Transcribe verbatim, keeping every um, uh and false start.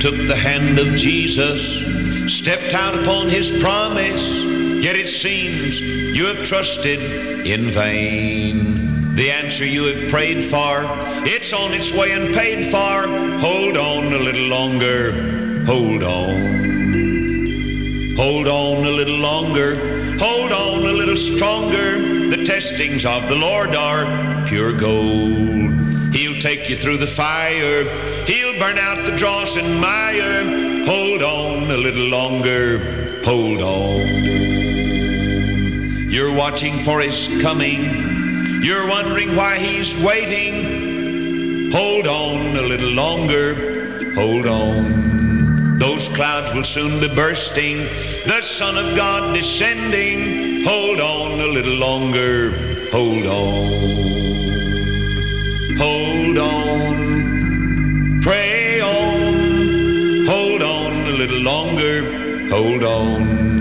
took the hand of Jesus, stepped out upon his promise, yet it seems you have trusted in vain. The answer you have prayed for, it's on its way and paid for. Hold on a little longer, hold on. Hold on a little longer, hold on a little stronger. The testings of the Lord are pure gold. He'll take you through the fire, he'll burn out the dross and mire. Hold on a little longer, hold on. You're watching for his coming, you're wondering why he's waiting. Hold on a little longer, hold on. Those clouds will soon be bursting, the Son of God descending. Hold on a little longer, hold on. Hold on, pray on, hold on a little longer, hold on.